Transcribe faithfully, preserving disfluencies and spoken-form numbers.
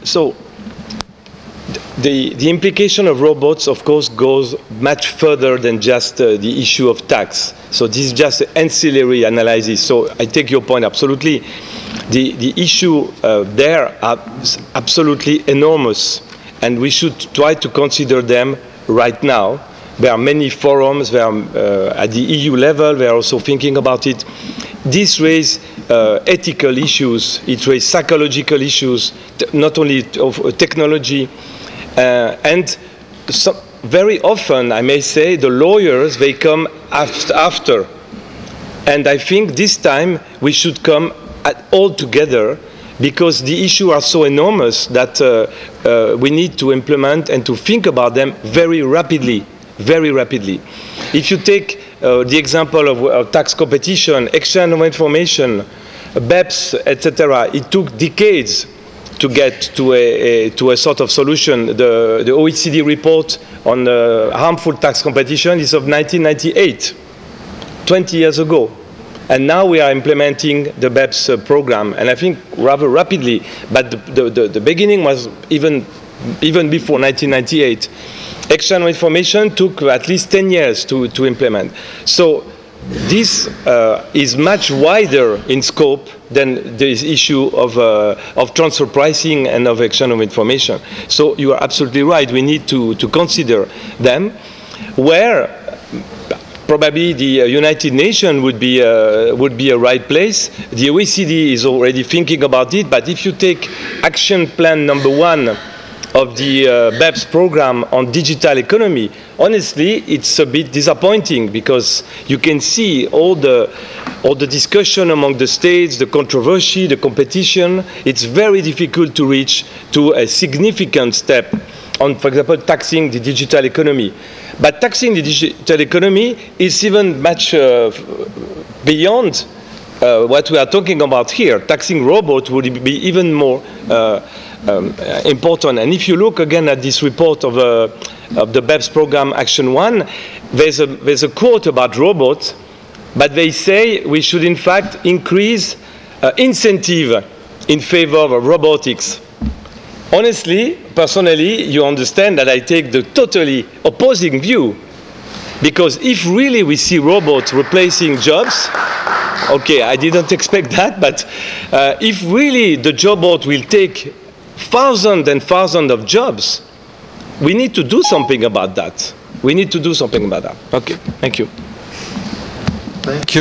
so the, the implication of robots, of course, goes much further than just uh, the issue of tax. So this is just ancillary analysis. So I take your point absolutely. The, the issue uh, there are absolutely enormous, and we should try to consider them right now. There are many forums, there are, uh, at the E U level, they are also thinking about it. This raises uh, ethical issues, it raises psychological issues, not only of technology, uh, and so very often, I may say, the lawyers, they come after. And I think this time we should come at all together, because the issues are so enormous that uh, uh, we need to implement and to think about them very rapidly, very rapidly. If you take uh, the example of uh, tax competition, exchange of information, BEPS, et cetera, it took decades to get to a, a, to a sort of solution. The, the O E C D report on uh, harmful tax competition is of nineteen ninety-eight, twenty years ago. And now we are implementing the BEPS uh, program, and I think rather rapidly. But the, the, the beginning was even, even before nineteen ninety-eight. Exchange of information took at least ten years to, to implement. So this uh, is much wider in scope than this issue of, uh, of transfer pricing and of exchange of information. So you are absolutely right. We need to, to consider them, where probably the uh, United Nations would be, uh, would be a right place. The O E C D is already thinking about it, but if you take action plan number one of the uh, BEPS program on digital economy, honestly, it's a bit disappointing, because you can see all the, all the discussion among the states, the controversy, the competition. It's very difficult to reach to a significant step on, for example, taxing the digital economy. But taxing the digital economy is even much uh, beyond uh, what we are talking about here. Taxing robots would be even more uh, um, important. And if you look again at this report of, uh, of the BEPS program Action one, there's a, there's a quote about robots, but they say we should in fact increase uh, incentive in favor of robotics. Honestly, personally, you understand that I take the totally opposing view, because if really we see robots replacing jobs, okay, I didn't expect that, but uh, if really the job bot will take thousands and thousands of jobs, we need to do something about that. We need to do something about that. Okay, thank you. Thank you.